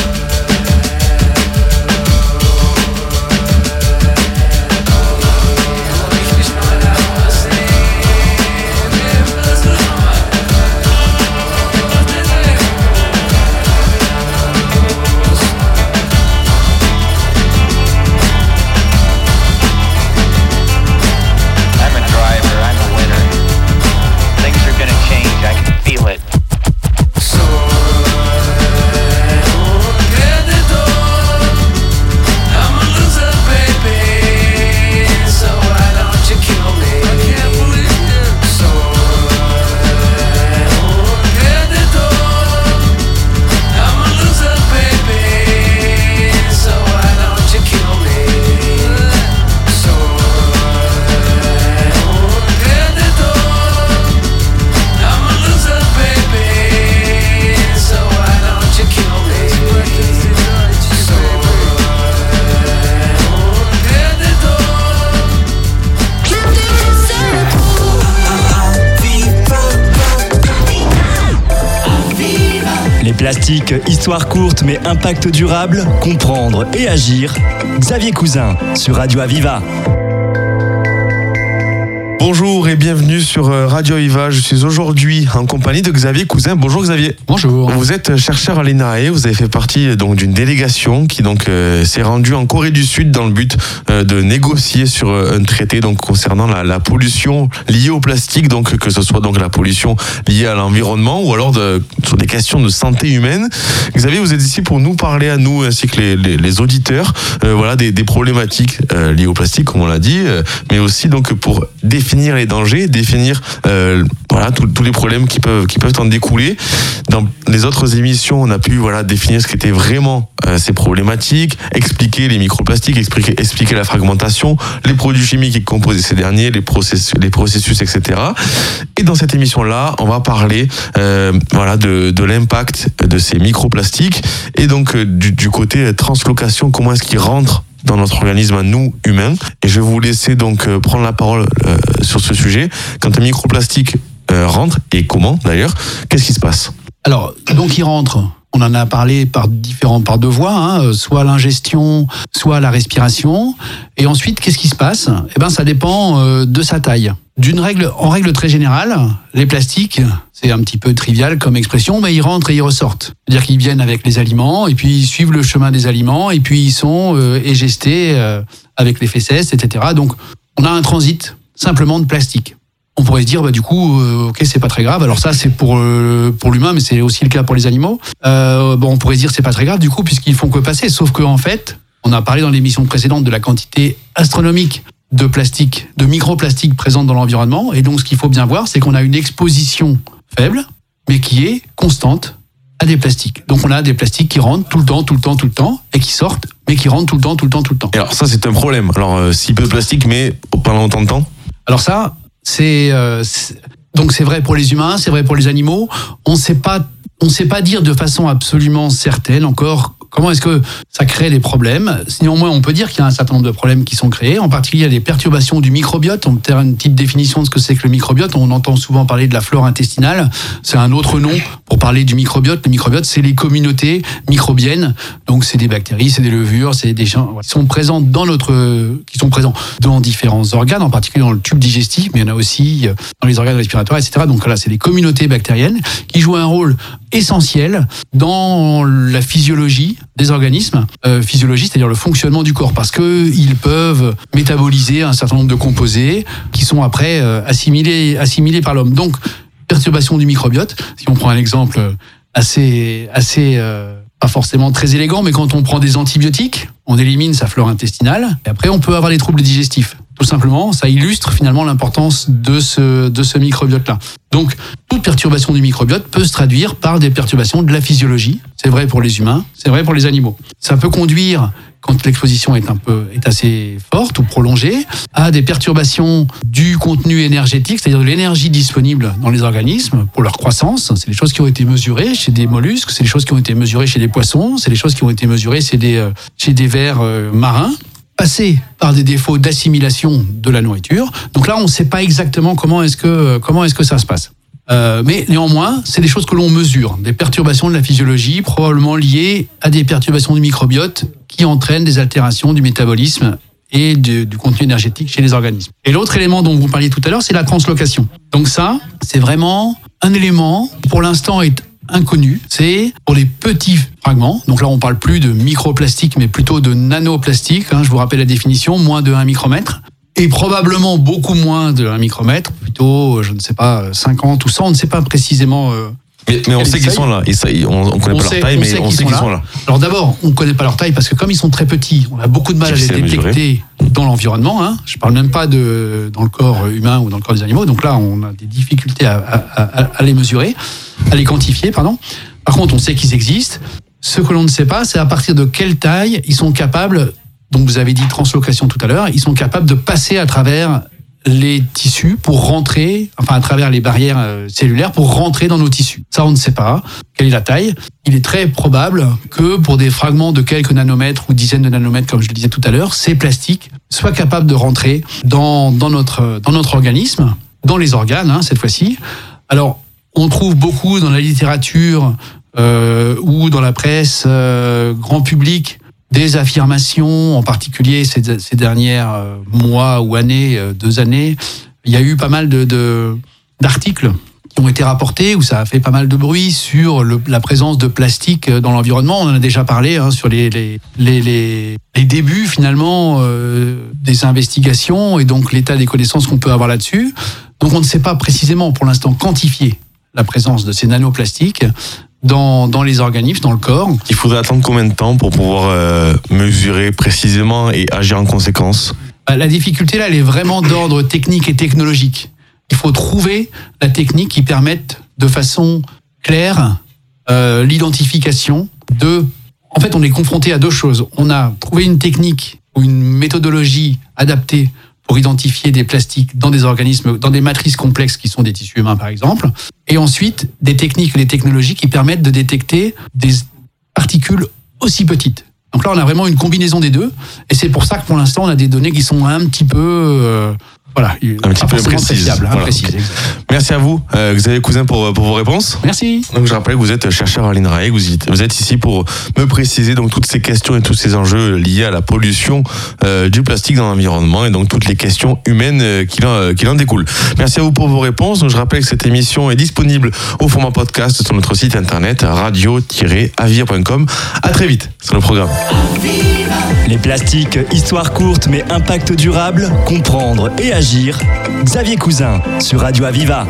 I'm a driver, I'm a winner. Things are gonna change, I can feel it. I'm a loser, baby. So why don't you kill me? I can't believe you. So I'm a loser, baby. So why don't you kill me? So I'm a loser, baby. So why don't you kill me? So Les plastiques, histoire courte mais impact durable, comprendre et agir. Xavier Cousin sur Radio Aviva. Bonjour et bienvenue sur Radio Aviva. Je suis aujourd'hui en compagnie de Xavier Cousin. Bonjour Xavier. Bonjour. Vous êtes chercheur à l'ENAE. Vous avez fait partie donc d'une délégation qui donc s'est rendue en Corée du Sud dans le but de négocier sur un traité donc concernant la pollution liée au plastique, donc que ce soit donc la pollution liée à l'environnement ou alors sur des questions de santé humaine. Xavier, vous êtes ici pour nous parler à nous ainsi que les auditeurs, voilà des problématiques liées au plastique comme on l'a dit, mais aussi donc pour définir les dangers, définir voilà tous les problèmes qui peuvent en découler. Dans les autres émissions, on a pu définir ce qu'étaient vraiment ces problématiques, expliquer les microplastiques, expliquer la fragmentation, les produits chimiques qui composent ces derniers, les processus, etc. Et dans cette émission-là, on va parler de l'impact de ces microplastiques et donc du côté translocation, comment est-ce qu'ils rentrent dans notre organisme à nous, humains. Et je vais vous laisser donc prendre la parole sur ce sujet. Quand un microplastique rentre, et comment d'ailleurs, qu'est-ce qui se passe ? Alors, donc il rentre, on en a parlé par deux voies, soit l'ingestion, soit la respiration. Et ensuite, qu'est-ce qui se passe ? Eh ben, ça dépend de sa taille. En règle très générale, les plastiques, c'est un petit peu trivial comme expression, mais ils rentrent et ils ressortent. C'est-à-dire qu'ils viennent avec les aliments, et puis ils suivent le chemin des aliments, et puis ils sont égestés avec les fesses, etc. Donc, on a un transit simplement de plastique. On pourrait se dire, du coup, ok, c'est pas très grave. Alors ça, c'est pour l'humain, mais c'est aussi le cas pour les animaux. On pourrait se dire, c'est pas très grave, du coup, puisqu'ils font que passer. Sauf qu'en fait, on a parlé dans l'émission précédente de la quantité astronomique de plastique, de microplastique présente dans l'environnement. Et donc, ce qu'il faut bien voir, c'est qu'on a une exposition faible, mais qui est constante à des plastiques. Donc, on a des plastiques qui rentrent tout le temps, et qui sortent, mais qui rentrent tout le temps. Et alors, ça, c'est un problème. Alors, si peu de plastique, mais pendant autant de temps? Alors ça, donc c'est vrai pour les humains, c'est vrai pour les animaux. On sait pas dire de façon absolument certaine encore comment est-ce que ça crée des problèmes. Néanmoins, on peut dire qu'il y a un certain nombre de problèmes qui sont créés. En particulier, il y a des perturbations du microbiote. On peut faire une petite définition de ce que c'est que le microbiote. On entend souvent parler de la flore intestinale. C'est un autre nom pour parler du microbiote. Le microbiote, c'est les communautés microbiennes. Donc, c'est des bactéries, c'est des levures, c'est des gens qui sont présents qui sont présents dans différents organes, en particulier dans le tube digestif, mais il y en a aussi dans les organes respiratoires, etc. Donc là, c'est des communautés bactériennes qui jouent un rôle essentiel dans la physiologie des organismes. Physiologie, c'est-à-dire le fonctionnement du corps, parce qu'ils peuvent métaboliser un certain nombre de composés qui sont après assimilés par l'homme. Donc, perturbation du microbiote. Si on prend un exemple assez pas forcément très élégant, mais quand on prend des antibiotiques, on élimine sa flore intestinale, et après on peut avoir des troubles digestifs. Tout simplement, ça illustre finalement l'importance de ce microbiote-là. Donc, toute perturbation du microbiote peut se traduire par des perturbations de la physiologie. C'est vrai pour les humains, c'est vrai pour les animaux. Ça peut conduire, quand l'exposition est assez forte ou prolongée, à des perturbations du contenu énergétique, c'est-à-dire de l'énergie disponible dans les organismes pour leur croissance. C'est des choses qui ont été mesurées chez des mollusques, c'est des choses qui ont été mesurées chez des poissons, c'est des choses qui ont été mesurées chez des vers marins, passés par des défauts d'assimilation de la nourriture. Donc là, on ne sait pas exactement comment est-ce que ça se passe. Mais néanmoins, c'est des choses que l'on mesure, des perturbations de la physiologie probablement liées à des perturbations du microbiote qui entraînent des altérations du métabolisme et du contenu énergétique chez les organismes. Et l'autre élément dont vous parliez tout à l'heure, c'est la translocation. Donc ça, c'est vraiment un élément qui pour l'instant est inconnu. C'est pour les petits fragments. Donc là, on parle plus de microplastique, mais plutôt de nanoplastique. Je vous rappelle la définition, moins de 1 micromètre. Et probablement beaucoup moins de 1 micromètre, plutôt, je ne sais pas, 50 ou 100, on ne sait pas précisément. Mais on sait qu'ils sont là. On ne connaît pas leur taille, mais on sait qu'ils sont là. Alors d'abord, on ne connaît pas leur taille parce que comme ils sont très petits, on a beaucoup de mal à les détecter dans l'environnement. Je ne parle même pas dans le corps humain ou dans le corps des animaux. Donc là, on a des difficultés à les mesurer, à les quantifier, pardon. Par contre, on sait qu'ils existent. Ce que l'on ne sait pas, c'est à partir de quelle taille ils sont capables. Donc vous avez dit translocation tout à l'heure. Ils sont capables de passer à travers les tissus pour rentrer, à travers les barrières cellulaires pour rentrer dans nos tissus. Ça, on ne sait pas. Quelle est la taille? Il est très probable que pour des fragments de quelques nanomètres ou dizaines de nanomètres, comme je le disais tout à l'heure, ces plastiques soient capables de rentrer dans notre organisme, dans les organes, cette fois-ci. Alors, on trouve beaucoup dans la littérature ou dans la presse grand public des affirmations, en particulier ces derniers mois ou années, 2 années. Il y a eu pas mal d'articles qui ont été rapportés où ça a fait pas mal de bruit sur la présence de plastique dans l'environnement. On en a déjà parlé sur les débuts finalement des investigations et donc l'état des connaissances qu'on peut avoir là-dessus. Donc on ne sait pas précisément pour l'instant quantifier la présence de ces nanoplastiques dans les organismes, dans le corps. Il faudrait attendre combien de temps pour pouvoir mesurer précisément et agir en conséquence? La difficulté là, elle est vraiment d'ordre technique et technologique. Il faut trouver la technique qui permette de façon claire l'identification de... En fait, on est confronté à 2 choses. On a trouvé une technique ou une méthodologie adaptée pour identifier des plastiques dans des organismes, dans des matrices complexes qui sont des tissus humains par exemple, et ensuite des techniques et des technologies qui permettent de détecter des particules aussi petites. Donc là, on a vraiment une combinaison des deux, et c'est pour ça que pour l'instant, on a des données qui sont un petit peu Voilà, un petit peu précis. Fiable, voilà. précis. Merci à vous, Xavier Cousin, pour vos réponses. Merci. Donc je rappelle que vous êtes chercheur à l'INRAE, vous êtes ici pour me préciser donc toutes ces questions et tous ces enjeux liés à la pollution du plastique dans l'environnement et donc toutes les questions humaines qui en découlent. Merci à vous pour vos réponses. Donc je rappelle que cette émission est disponible au format podcast sur notre site internet radio-avir.com. À très vite sur le programme. Les plastiques, histoire courte mais impact durable, comprendre et agir. Xavier Cousin sur Radio Aviva.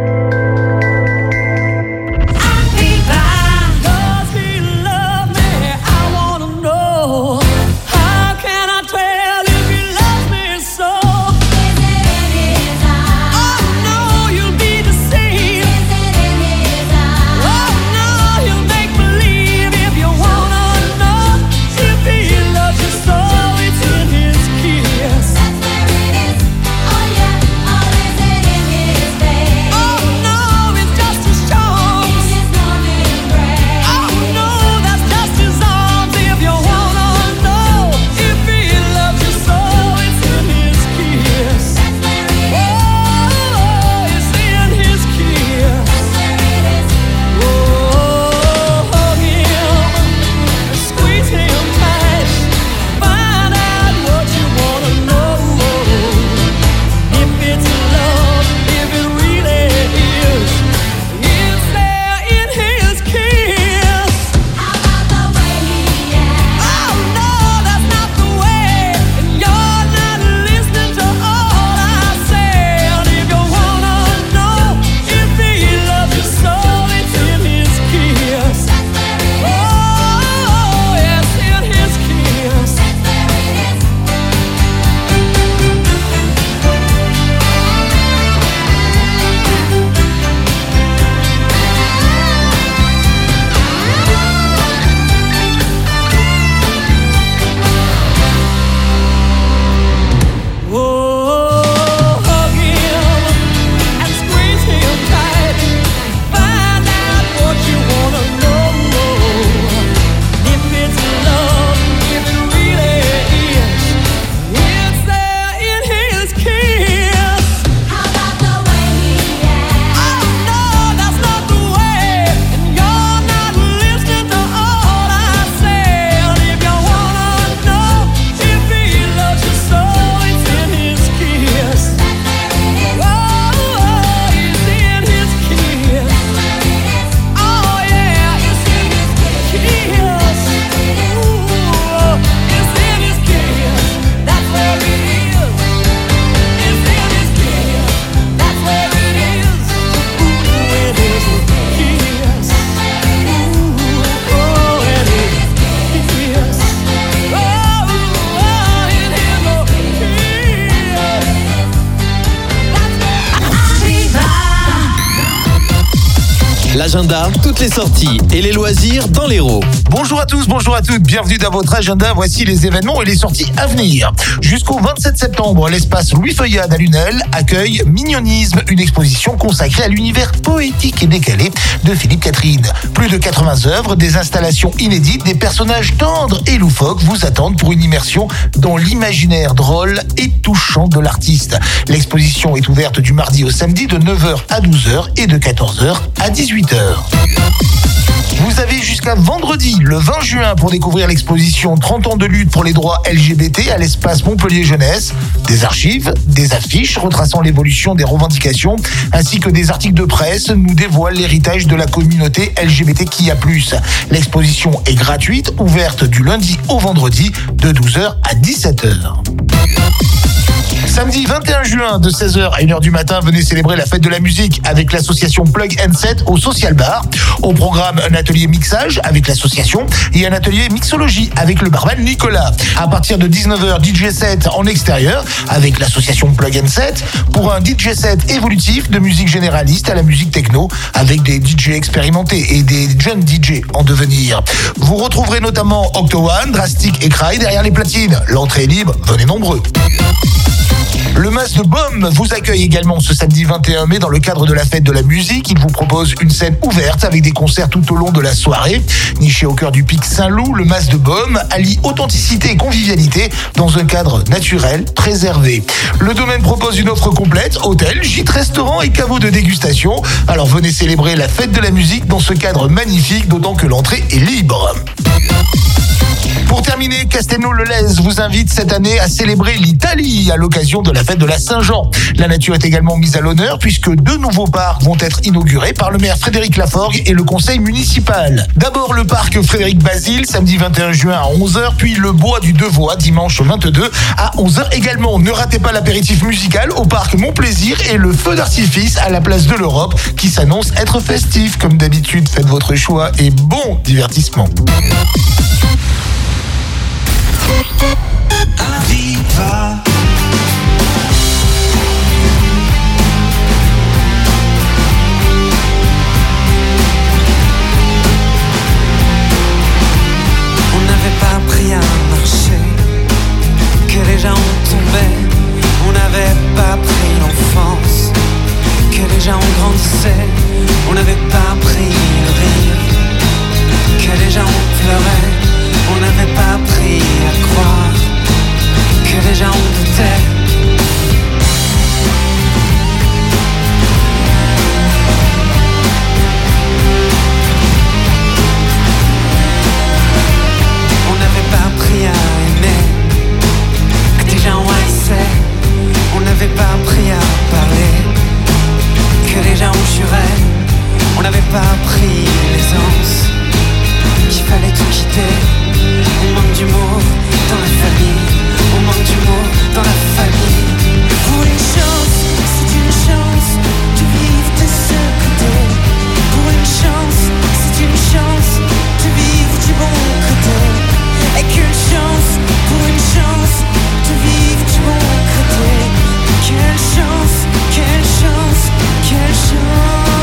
L'agenda, toutes les sorties et les loisirs dans l'Hérault. Bonjour à tous, bonjour à toutes, bienvenue dans votre agenda. Voici les événements et les sorties à venir. Jusqu'au 27 septembre, l'espace Louis Feuillade à Lunel accueille Mignonisme, une exposition consacrée à l'univers poétique et décalé de Philippe Catherine. Plus de 80 œuvres, des installations inédites, des personnages tendres et loufoques vous attendent pour une immersion dans l'imaginaire drôle et touchant de l'artiste. L'exposition est ouverte du mardi au samedi de 9h à 12h et de 14h à 18h. Vous avez jusqu'à vendredi, le 20 juin, pour découvrir l'exposition 30 ans de lutte pour les droits LGBT à l'espace Montpellier Jeunesse. Des archives, des affiches retraçant l'évolution des revendications, ainsi que des articles de presse nous dévoilent l'héritage de la communauté LGBTQIA+. L'exposition est gratuite, ouverte du lundi au vendredi de 12h à 17h. Samedi 21 juin de 16h à 1h du matin, venez célébrer la fête de la musique avec l'association Plug and Set au Social Bar. Au programme, un atelier mixage avec l'association et un atelier mixologie avec le barman Nicolas. À partir de 19h, DJ set en extérieur avec l'association Plug and Set pour un DJ set évolutif de musique généraliste à la musique techno avec des DJ expérimentés et des jeunes DJ en devenir. Vous retrouverez notamment Octo One, Drastic et Cry derrière les platines. L'entrée est libre, venez nombreux. Le Mas de Baume vous accueille également ce samedi 21 mai dans le cadre de la fête de la musique. Il vous propose une scène ouverte avec des concerts tout au long de la soirée. Niché au cœur du pic Saint-Loup, le Mas de Baume allie authenticité et convivialité dans un cadre naturel, préservé. Le domaine propose une offre complète, hôtel, gîte, restaurant et caveau de dégustation. Alors venez célébrer la fête de la musique dans ce cadre magnifique, d'autant que l'entrée est libre. Pour terminer, Castelnau-le-Lez vous invite cette année à célébrer l'Italie à l'occasion de la fête de la Saint-Jean. La nature est également mise à l'honneur puisque 2 nouveaux parcs vont être inaugurés par le maire Frédéric Laforgue et le conseil municipal. D'abord le parc Frédéric Basile, samedi 21 juin à 11h, puis le bois du Devois, dimanche 22 à 11h également. Ne ratez pas l'apéritif musical au parc Mon Plaisir et le feu d'artifice à la place de l'Europe qui s'annonce être festif. Comme d'habitude, faites votre choix et bon divertissement. Aviva. On n'avait pas appris à marcher, que les gens tombaient. On n'avait pas appris l'enfance, que les gens grandissaient. On n'avait pas appris le rire, que les gens pleuraient. On n'avait pas appris à croire, que les gens doutaient. On n'avait pas appris à aimer, que des gens haïssaient. On n'avait pas appris à parler, que les gens juraient. On n'avait pas appris l'aisance, qu'il fallait tout quitter. On manque d'humour dans la famille, on manque d'humour dans la famille. Pour une chance, c'est une chance de vivre de ce côté. Pour une chance, c'est une chance de vivre du bon côté. Et quelle chance, pour une chance de vivre du bon côté. Quelle chance, quelle chance, quelle chance.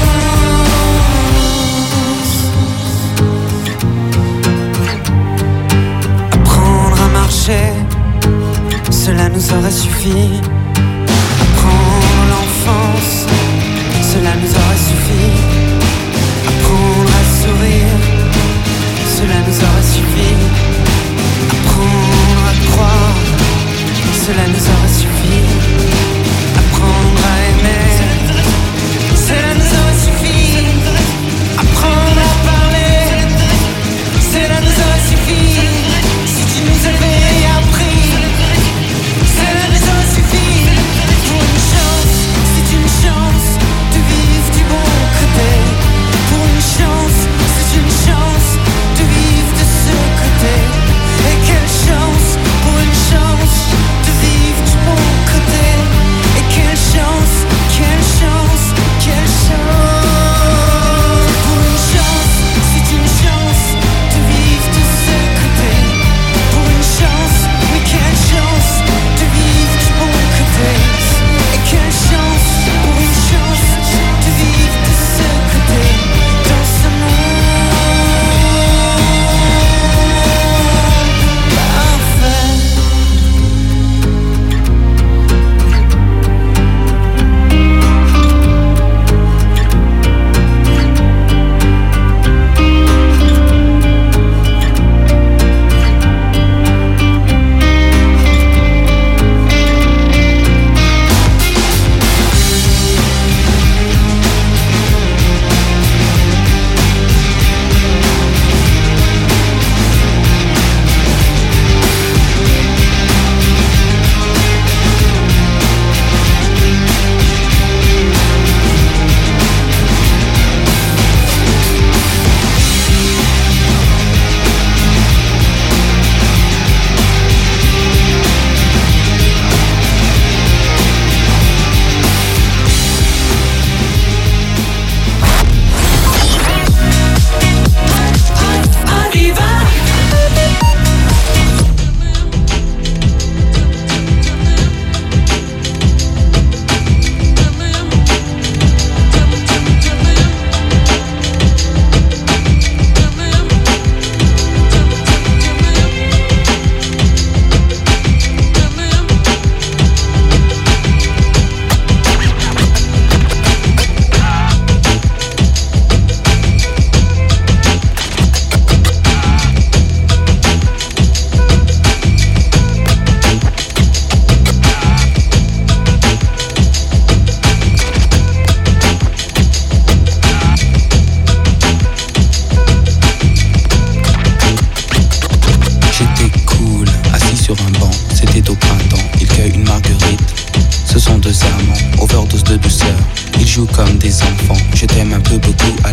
Cela nous aurait suffi. Apprendre l'enfance, cela nous aurait suffi. Apprendre à sourire, cela nous aurait suffi. Apprendre à croire, cela nous aurait suffi. Apprendre à aimer, cela nous aurait suffi. Apprendre à parler, cela nous aurait suffi. Si tu nous avais appris, cela nous aurait suffi.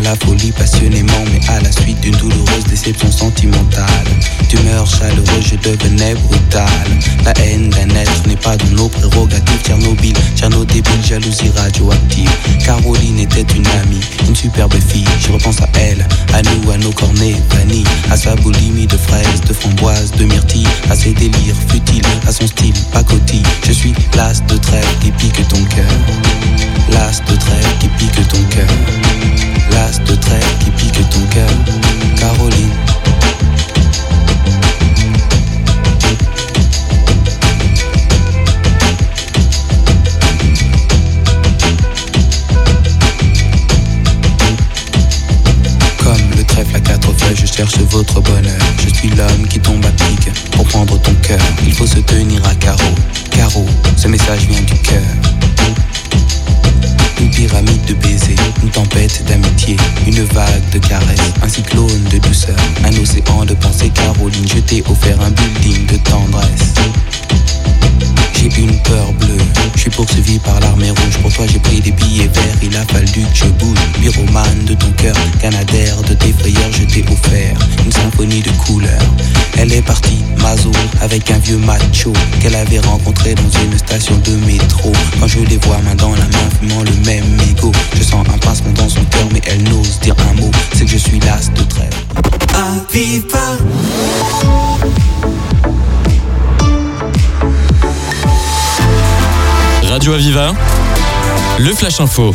la folie passionnément, mais à la suite d'une douloureuse déception sentimentale. D'humeur chaleureuse, je devenais brutal. La haine d'un être n'est pas dans nos prérogatives. Tchernobyl, débile, jalousie radioactive. Caroline était une amie, une superbe fille. Je repense à elle, à nous, à nos cornets vanille, à sa boulimie de fraises, de framboises, de myrtilles, à ses délires futiles, à son style pacotille. Je suis l'as de trêve qui pique ton cœur. L'as de trêve qui pique ton cœur. L'as de trêve qui pique ton cœur. Caroline. Comme le trèfle à 4 feuilles, je cherche votre bonheur. Je suis l'homme qui tombe à pic pour prendre ton cœur. Il faut se tenir à carreau. Carreau, ce message vient du cœur. Une pyramide de baisers, une tempête d'amitié, une vague de caresses, un cyclone de douceur, un océan de pensées. Caroline, je t'ai offert un building de tendresse. J'ai une peur bleue, je suis poursuivi par l'armée rouge. Pour toi j'ai pris des billets verts, il a fallu que je bouge. Pyromane de ton cœur, canadaire de tes frayeurs. Je t'ai offert une symphonie de couleurs. Elle est partie, Mazo, avec un vieux macho qu'elle avait rencontré dans une station de métro. Quand je les vois main dans la main, fumant le même mégot, je sens un pincement dans son cœur, mais elle n'ose dire un mot. C'est que je suis l'as de trêve. Aviva. Radio Aviva, le Flash Info.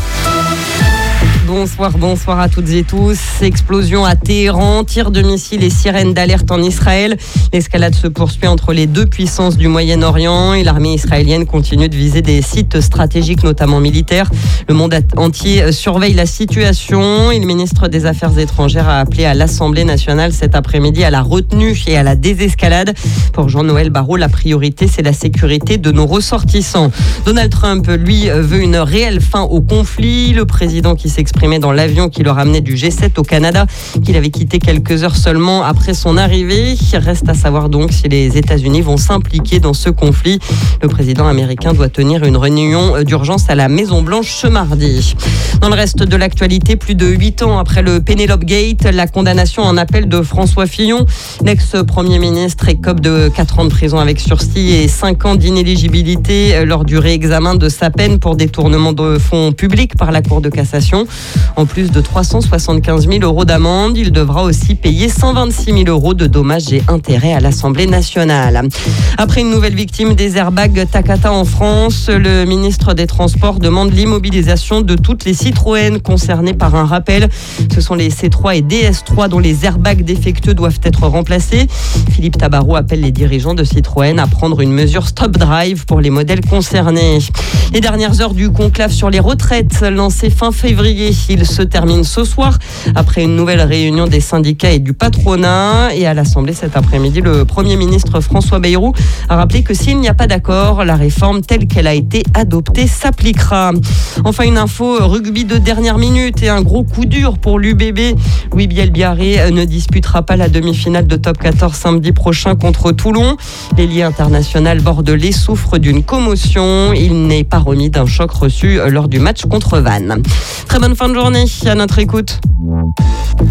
Bonsoir à toutes et tous. Explosion à Téhéran, tir de missiles et sirènes d'alerte en Israël. L'escalade se poursuit entre les deux puissances du Moyen-Orient et l'armée israélienne continue de viser des sites stratégiques, notamment militaires. Le monde entier surveille la situation et le ministre des Affaires étrangères a appelé à l'Assemblée nationale cet après-midi à la retenue et à la désescalade. Pour Jean-Noël Barrot, la priorité, c'est la sécurité de nos ressortissants. Donald Trump, lui, veut une réelle fin au conflit. Le président qui s'exprime dans l'avion qui le ramenait du G7 au Canada, qu'il avait quitté quelques heures seulement après son arrivée. Il reste à savoir donc si les États-Unis vont s'impliquer dans ce conflit. Le président américain doit tenir une réunion d'urgence à la Maison-Blanche ce mardi. Dans le reste de l'actualité, plus de 8 ans après le Penelope Gate, la condamnation en appel de François Fillon. L'ex-premier ministre écope de 4 ans de prison avec sursis et 5 ans d'inéligibilité lors du réexamen de sa peine pour détournement de fonds publics par la Cour de cassation. En plus de 375 000 € d'amende, il devra aussi payer 126 000 € de dommages et intérêts à l'Assemblée nationale. Après une nouvelle victime des airbags Takata en France, le ministre des Transports demande l'immobilisation de toutes les Citroën concernées par un rappel. Ce sont les C3 et DS3 dont les airbags défectueux doivent être remplacés. Philippe Tabarot appelle les dirigeants de Citroën à prendre une mesure stop drive pour les modèles concernés. Les dernières heures du conclave sur les retraites lancé fin février. Il se termine ce soir après une nouvelle réunion des syndicats et du patronat. Et à l'Assemblée cet après-midi, le Premier ministre François Bayrou a rappelé que s'il n'y a pas d'accord, la réforme telle qu'elle a été adoptée s'appliquera. Enfin, une info rugby de dernière minute et un gros coup dur pour l'UBB. Louis Bielbiarré ne disputera pas la demi-finale de Top 14 samedi prochain contre Toulon. L'ailier international bordelais souffre d'une commotion. Il n'est pas remis d'un choc reçu lors du match contre Vannes. Très bonne fin de journée à notre écoute.